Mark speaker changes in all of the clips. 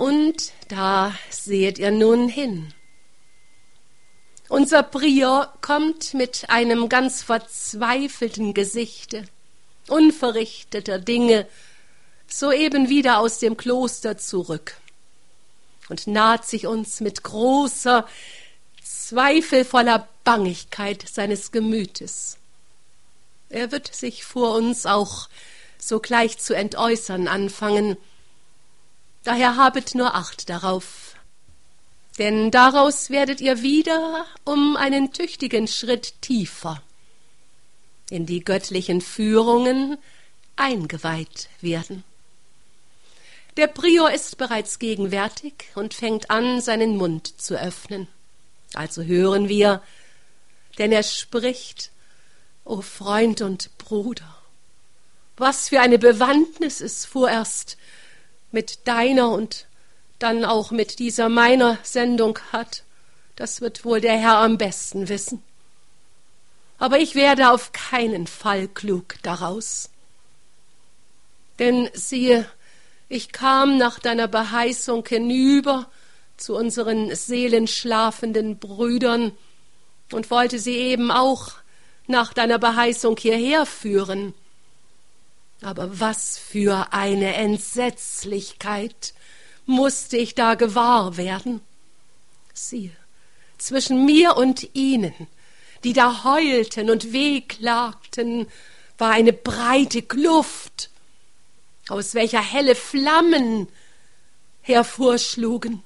Speaker 1: Und da seht ihr nun hin. Unser Prior kommt mit einem ganz verzweifelten Gesichte, unverrichteter Dinge, soeben wieder aus dem Kloster zurück und naht sich uns mit großer, zweifelvoller Bangigkeit seines Gemütes. Er wird sich vor uns auch sogleich zu entäußern anfangen, daher habet nur Acht darauf, denn daraus werdet ihr wieder um einen tüchtigen Schritt tiefer in die göttlichen Führungen eingeweiht werden. Der Prior ist bereits gegenwärtig und fängt an, seinen Mund zu öffnen. Also hören wir, denn er spricht: O Freund und Bruder, was für eine Bewandtnis es vorerst mit deiner und dann auch mit dieser meiner Sendung hat, das wird wohl der Herr am besten wissen. Aber ich werde auf keinen Fall klug daraus. Denn siehe, ich kam nach deiner Beheißung hinüber zu unseren seelenschlafenden Brüdern und wollte sie eben auch nach deiner Beheißung hierher führen. Aber was für eine Entsetzlichkeit musste ich da gewahr werden. Siehe, zwischen mir und ihnen, die da heulten und wehklagten, war eine breite Kluft, aus welcher helle Flammen hervorschlugen.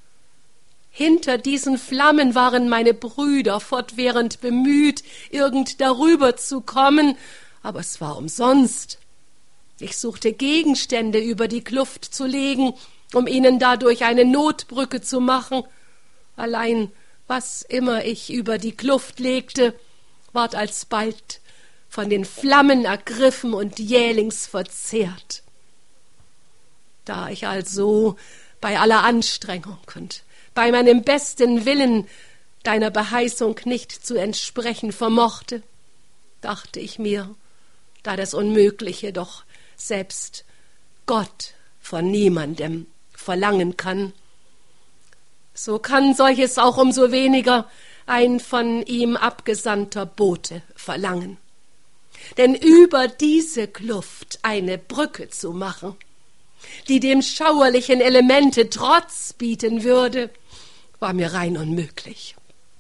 Speaker 1: Hinter diesen Flammen waren meine Brüder fortwährend bemüht, irgend darüber zu kommen, aber es war umsonst. Ich suchte Gegenstände über die Kluft zu legen, um ihnen dadurch eine Notbrücke zu machen. Allein was immer ich über die Kluft legte, ward alsbald von den Flammen ergriffen und jählings verzehrt. Da ich also bei aller Anstrengung und bei meinem besten Willen deiner Beheißung nicht zu entsprechen vermochte, dachte ich mir, da das Unmögliche doch selbst Gott von niemandem verlangen kann, so kann solches auch umso weniger ein von ihm abgesandter Bote verlangen. Denn über diese Kluft eine Brücke zu machen, die dem schauerlichen Elemente Trotz bieten würde, war mir rein unmöglich.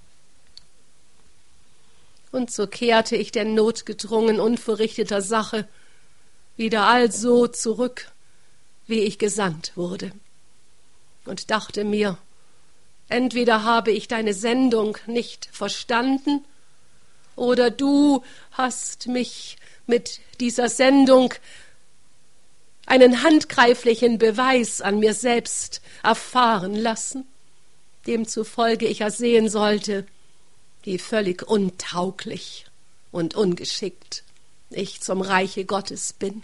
Speaker 1: Und so kehrte ich denn notgedrungen unverrichteter Sache wieder also zurück, wie ich gesandt wurde, und dachte mir, entweder habe ich deine Sendung nicht verstanden, oder du hast mich mit dieser Sendung einen handgreiflichen Beweis an mir selbst erfahren lassen, demzufolge ich ersehen sollte, wie völlig untauglich und ungeschickt ich zum Reiche Gottes bin.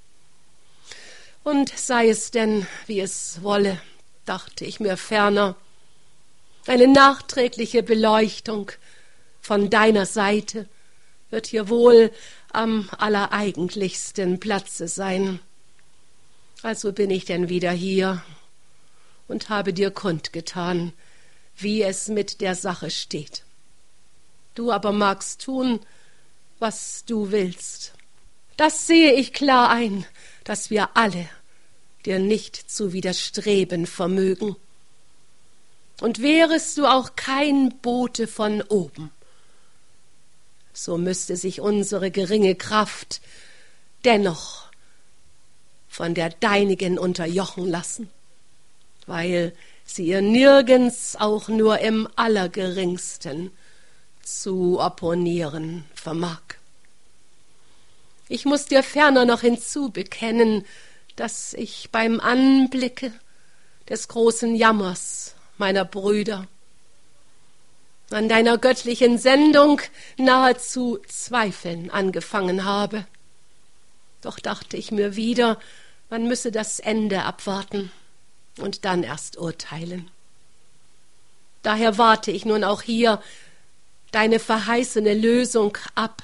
Speaker 1: Und sei es denn, wie es wolle, dachte ich mir ferner, eine nachträgliche Beleuchtung von deiner Seite wird hier wohl am allereigentlichsten Platze sein. Also bin ich denn wieder hier und habe dir kundgetan, wie es mit der Sache steht. Du aber magst tun, was du willst. Das sehe ich klar ein, dass wir alle dir nicht zu widerstreben vermögen. Und wärest du auch kein Bote von oben, so müsste sich unsere geringe Kraft dennoch von der deinigen unterjochen lassen, weil sie ihr nirgends auch nur im Allergeringsten zu opponieren vermag. Ich muß dir ferner noch hinzubekennen, dass ich beim Anblicke des großen Jammers meiner Brüder an deiner göttlichen Sendung nahezu zweifeln angefangen habe. Doch dachte ich mir wieder, man müsse das Ende abwarten und dann erst urteilen. Daher warte ich nun auch hier deine verheißene Lösung ab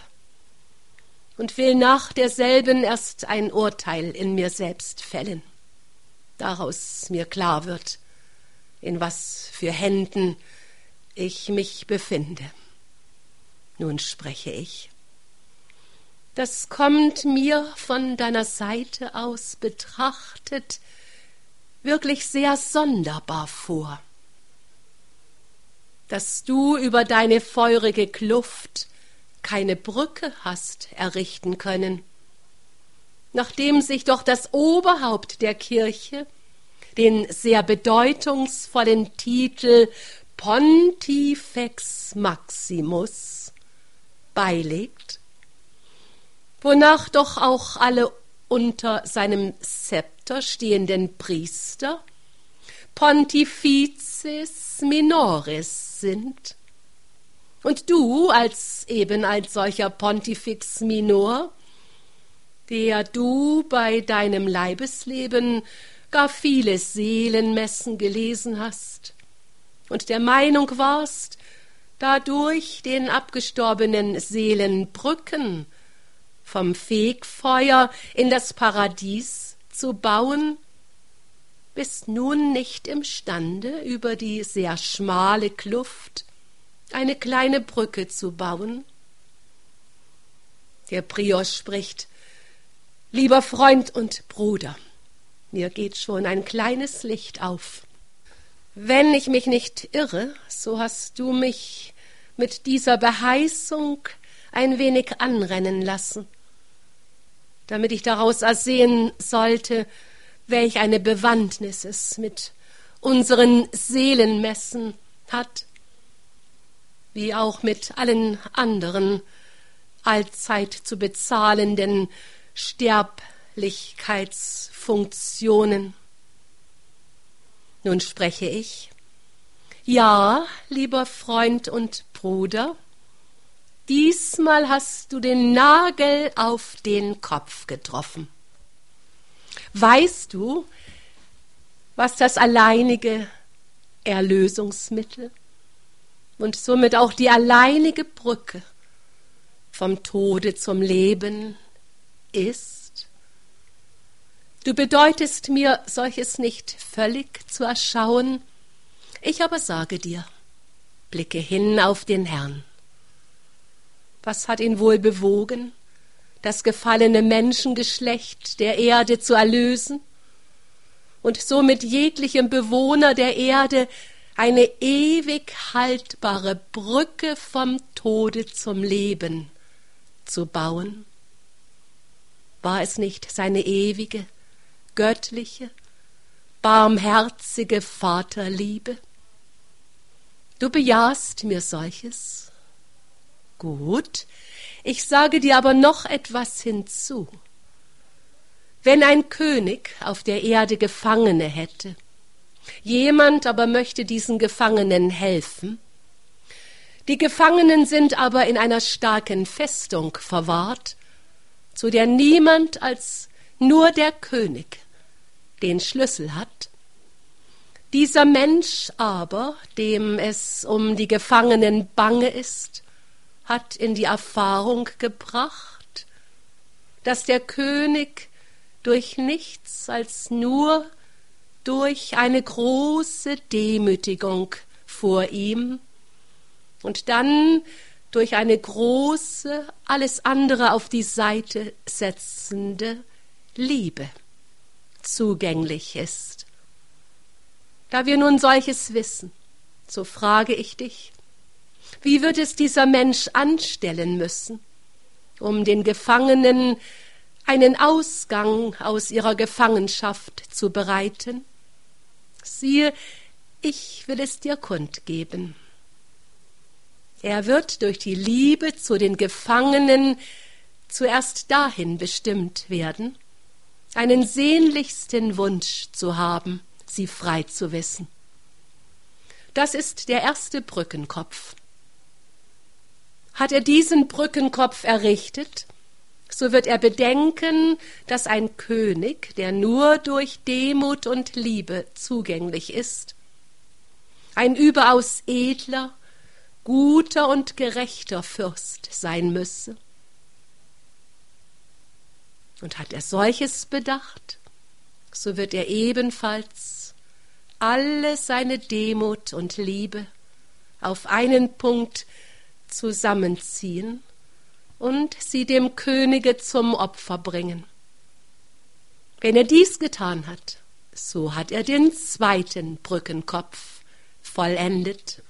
Speaker 1: und will nach derselben erst ein Urteil in mir selbst fällen. daraus mir klar wird, in was für Händen ich mich befinde. Nun spreche ich. Das kommt mir von deiner Seite aus betrachtet wirklich sehr sonderbar vor, dass du über deine feurige Kluft keine Brücke hast errichten können, nachdem sich doch das Oberhaupt der Kirche den sehr bedeutungsvollen Titel Pontifex Maximus beilegt, wonach doch auch alle unter seinem Zepter stehenden Priester Pontifices Minores sind. Und du als solcher Pontifex Minor, der du bei deinem Leibesleben gar viele Seelenmessen gelesen hast und der Meinung warst, dadurch den abgestorbenen Seelen Brücken vom Fegfeuer in das Paradies zu bauen, bist nun nicht imstande, über die sehr schmale Kluft eine kleine Brücke zu bauen? Der Prior spricht: Lieber Freund und Bruder, mir geht schon ein kleines Licht auf. Wenn ich mich nicht irre, so hast du mich mit dieser Beheißung ein wenig anrennen lassen, damit ich daraus ersehen sollte, welch eine Bewandtnis es mit unseren Seelenmessen hat, wie auch mit allen anderen allzeit zu bezahlenden Sterblichkeitsfunktionen. Nun spreche ich: Ja, lieber Freund und Bruder, diesmal hast du den Nagel auf den Kopf getroffen. Weißt du, was das alleinige Erlösungsmittel und somit auch die alleinige Brücke vom Tode zum Leben ist? Du bedeutest mir solches nicht völlig zu erschauen, ich aber sage dir, blicke hin auf den Herrn. Was hat ihn wohl bewogen, das gefallene Menschengeschlecht der Erde zu erlösen und somit jeglichem Bewohner der Erde eine ewig haltbare Brücke vom Tode zum Leben zu bauen? War es nicht seine ewige, göttliche, barmherzige Vaterliebe? Du bejahst mir solches? Gut, ich sage dir aber noch etwas hinzu. Wenn ein König auf der Erde Gefangene hätte, jemand aber möchte diesen Gefangenen helfen, die Gefangenen sind aber in einer starken Festung verwahrt, zu der niemand als nur der König den Schlüssel hat. Dieser Mensch aber, dem es um die Gefangenen bange ist, hat in die Erfahrung gebracht, dass der König durch nichts als nur durch eine große Demütigung vor ihm und dann durch eine große, alles andere auf die Seite setzende Liebe zugänglich ist. Da wir nun solches wissen, so frage ich dich, wie wird es dieser Mensch anstellen müssen, um den Gefangenen einen Ausgang aus ihrer Gefangenschaft zu bereiten? Siehe, ich will es dir kundgeben. Er wird durch die Liebe zu den Gefangenen zuerst dahin bestimmt werden, einen sehnlichsten Wunsch zu haben, sie frei zu wissen. Das ist der erste Brückenkopf. Hat er diesen Brückenkopf errichtet, so wird er bedenken, dass ein König, der nur durch Demut und Liebe zugänglich ist, ein überaus edler, guter und gerechter Fürst sein müsse. Und hat er solches bedacht, so wird er ebenfalls alle seine Demut und Liebe auf einen Punkt zusammenziehen und sie dem Könige zum Opfer bringen. Wenn er dies getan hat, so hat er den zweiten Brückenkopf vollendet.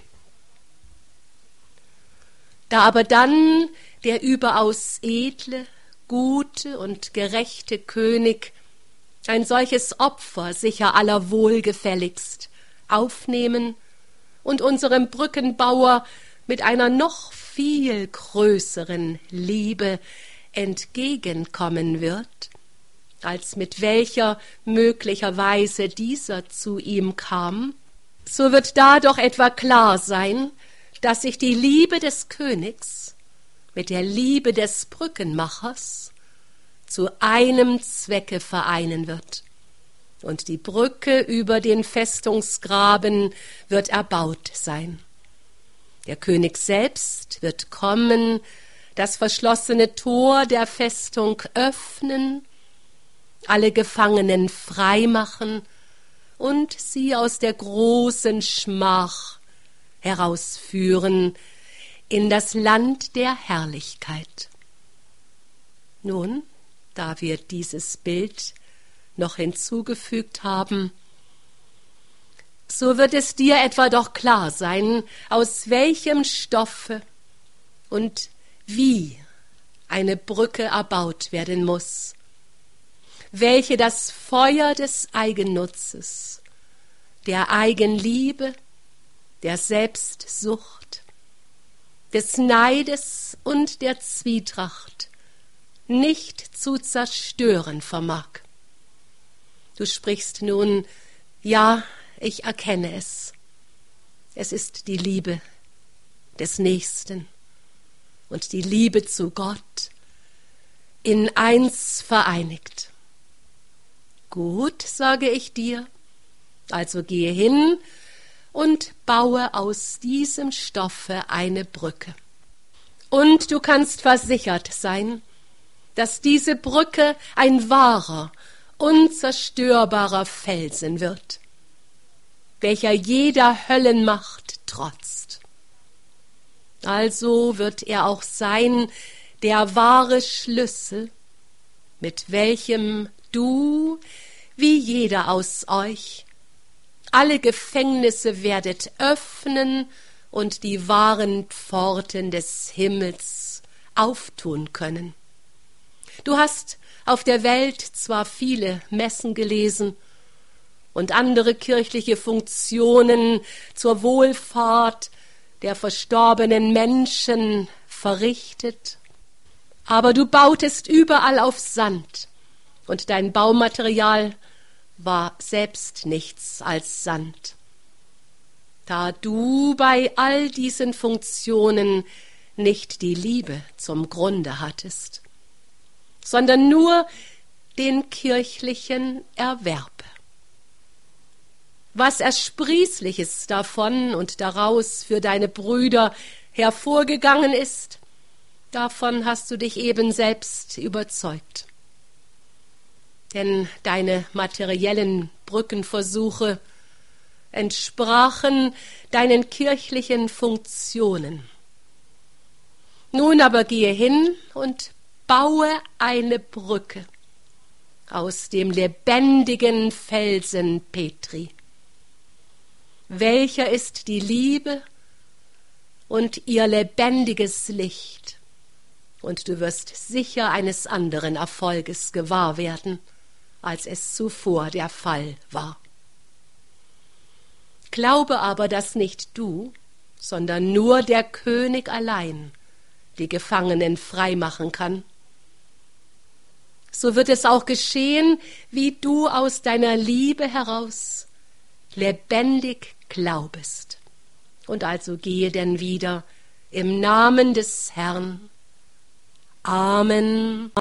Speaker 1: Da aber dann der überaus edle, gute und gerechte König ein solches Opfer sicher aller wohlgefälligst aufnehmen und unserem Brückenbauer mit einer noch viel größeren Liebe entgegenkommen wird, als mit welcher möglicherweise dieser zu ihm kam, so wird da doch etwa klar sein, dass sich die Liebe des Königs mit der Liebe des Brückenmachers zu einem Zwecke vereinen wird. Und die Brücke über den Festungsgraben wird erbaut sein. Der König selbst wird kommen, das verschlossene Tor der Festung öffnen, alle Gefangenen freimachen und sie aus der großen Schmach herausführen in das Land der Herrlichkeit. Nun, da wir dieses Bild noch hinzugefügt haben, so wird es dir etwa doch klar sein, aus welchem Stoffe und wie eine Brücke erbaut werden muss, welche das Feuer des Eigennutzes, der Eigenliebe, der Selbstsucht, des Neides und der Zwietracht nicht zu zerstören vermag. Du sprichst nun, ja, ich erkenne es. Es ist die Liebe des Nächsten und die Liebe zu Gott in eins vereinigt. Gut, sage ich dir, also gehe hin und baue aus diesem Stoffe eine Brücke. Und du kannst versichert sein, dass diese Brücke ein wahrer, unzerstörbarer Felsen wird, welcher jeder Höllenmacht trotzt. Also wird er auch sein, der wahre Schlüssel, mit welchem du, wie jeder aus euch, alle Gefängnisse werdet öffnen und die wahren Pforten des Himmels auftun können. Du hast auf der Welt zwar viele Messen gelesen und andere kirchliche Funktionen zur Wohlfahrt der verstorbenen Menschen verrichtet, aber du bautest überall auf Sand, und dein Baumaterial war selbst nichts als Sand. Da du bei all diesen Funktionen nicht die Liebe zum Grunde hattest, sondern nur den kirchlichen Erwerb. Was Ersprießliches davon und daraus für deine Brüder hervorgegangen ist, davon hast du dich eben selbst überzeugt. Denn deine materiellen Brückenversuche entsprachen deinen kirchlichen Funktionen. Nun aber gehe hin und baue eine Brücke aus dem lebendigen Felsen Petri. Welcher ist die Liebe und ihr lebendiges Licht, und du wirst sicher eines anderen Erfolges gewahr werden, als es zuvor der Fall war. Glaube aber, dass nicht du, sondern nur der König allein die Gefangenen freimachen kann. So wird es auch geschehen, wie du aus deiner Liebe heraus lebendig glaubest. Und also gehe denn wieder im Namen des Herrn. Amen.